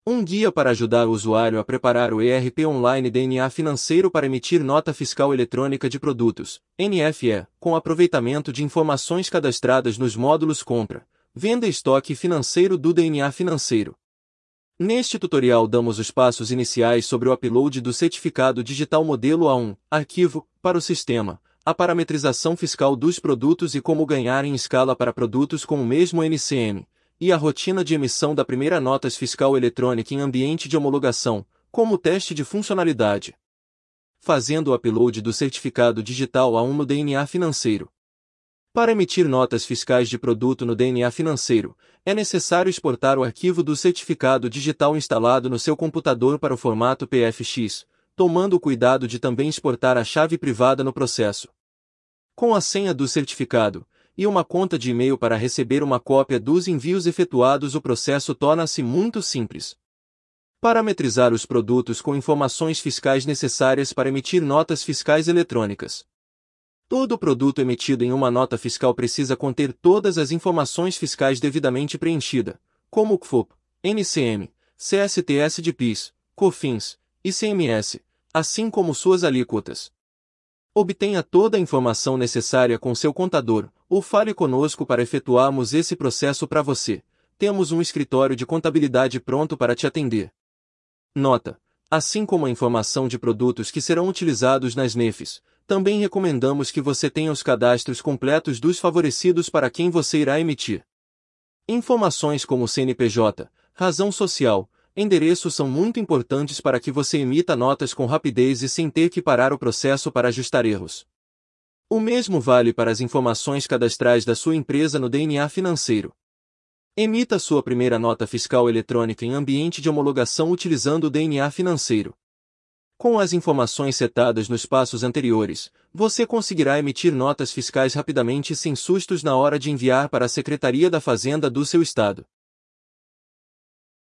Um guia para ajudar o usuário a preparar o ERP online DNA Financeiro para emitir nota fiscal eletrônica de produtos, NFE, com aproveitamento de informações cadastradas nos módulos compra, venda e estoque financeiro do DNA Financeiro. Neste tutorial damos os passos iniciais sobre o upload do certificado digital modelo A1, arquivo, para o sistema, a parametrização fiscal dos produtos e como ganhar em escala para produtos com o mesmo NCM, e a rotina de emissão da primeira nota fiscal eletrônica em ambiente de homologação, como teste de funcionalidade. Fazendo o upload do certificado digital A1 no DNA Financeiro. Para emitir notas fiscais de produto no DNA Financeiro, é necessário exportar o arquivo do certificado digital instalado no seu computador para o formato PFX, tomando o cuidado de também exportar a chave privada no processo. Com a senha do certificado e uma conta de e-mail para receber uma cópia dos envios efetuados, o processo torna-se muito simples. Parametrizar os produtos com informações fiscais necessárias para emitir notas fiscais eletrônicas. Todo produto emitido em uma nota fiscal precisa conter todas as informações fiscais devidamente preenchidas, como o CFOP, NCM, CSTS de PIS, COFINS, ICMS, assim como suas alíquotas. Obtenha toda a informação necessária com seu contador, ou fale conosco para efetuarmos esse processo para você. Temos um escritório de contabilidade pronto para te atender. Nota: assim como a informação de produtos que serão utilizados nas NEFs, também recomendamos que você tenha os cadastros completos dos favorecidos para quem você irá emitir. Informações como CNPJ, razão social, endereço são muito importantes para que você emita notas com rapidez e sem ter que parar o processo para ajustar erros. O mesmo vale para as informações cadastrais da sua empresa no DNA Financeiro. Emita sua primeira nota fiscal eletrônica em ambiente de homologação utilizando o DNA Financeiro. Com as informações setadas nos passos anteriores, você conseguirá emitir notas fiscais rapidamente e sem sustos na hora de enviar para a Secretaria da Fazenda do seu estado.